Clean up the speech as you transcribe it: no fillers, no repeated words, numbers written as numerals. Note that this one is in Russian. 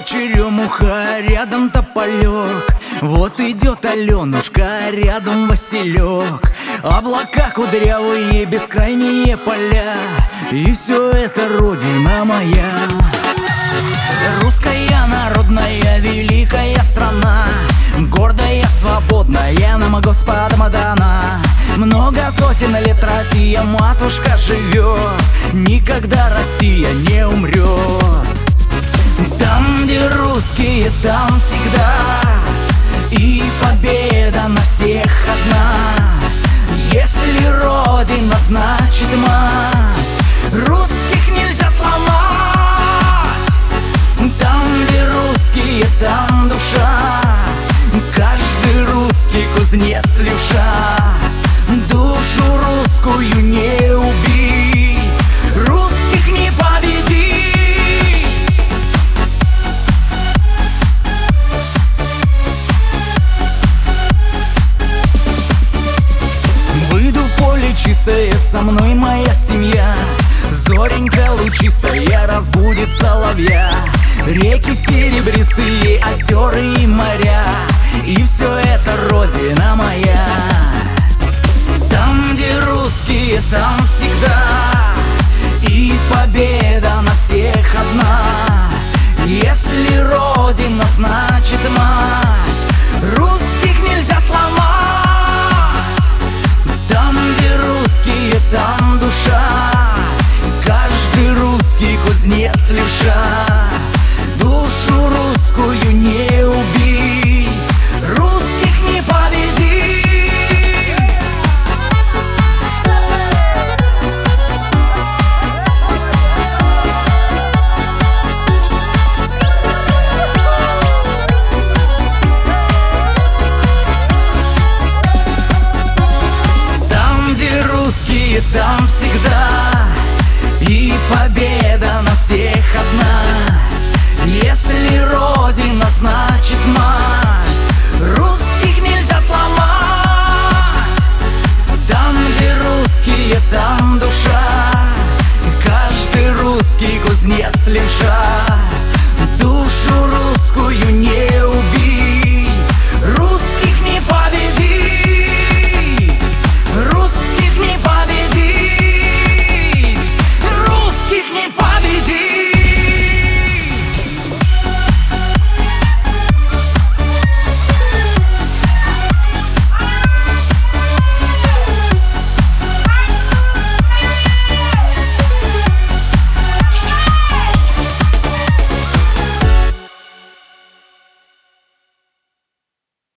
черемуха, рядом тополек. Вот идет Аленушка, рядом Василек. Облака кудрявые, бескрайние поля, и все это родина моя. Русская народная великая страна, гордая, свободная нам Господом дана. Много сотен лет Россия, матушка, живет, никогда Россия не умрет. Там, где русские, там всегда, и победа на всех одна. Если Родина, значит мать, русских нельзя сломать. Там, где русские, там душа, каждый русский кузнец левша. Душу русскую не убить, русских не победить. Выйду в поле чистое, со мной моя семья. Зоренька лучистая разбудит соловья. Реки серебристые, озера и моря, и все это родина моя. Там, где русские, там всегда, и победа на всех одна.